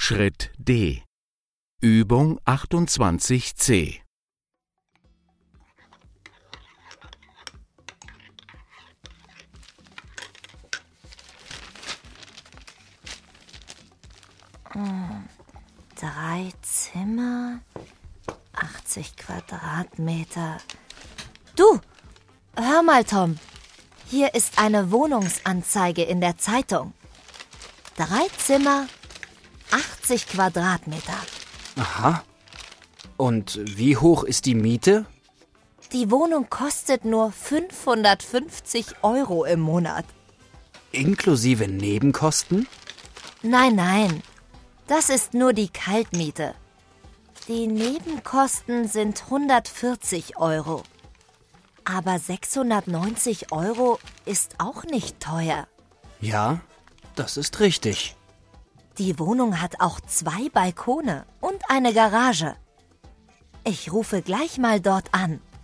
Schritt D. Übung 28c. Drei Zimmer, 80 Quadratmeter. Du, hör mal, Tom. Hier ist eine Wohnungsanzeige in der Zeitung. 3 Zimmer, 80 Quadratmeter. Aha. Und wie hoch ist die Miete? Die Wohnung kostet nur 550 € im Monat. Inklusive Nebenkosten? Nein. Das ist nur die Kaltmiete. Die Nebenkosten sind 140 €. Aber 690 € ist auch nicht teuer. Ja, das ist richtig. Die Wohnung hat auch 2 Balkone und eine Garage. Ich rufe gleich mal dort an.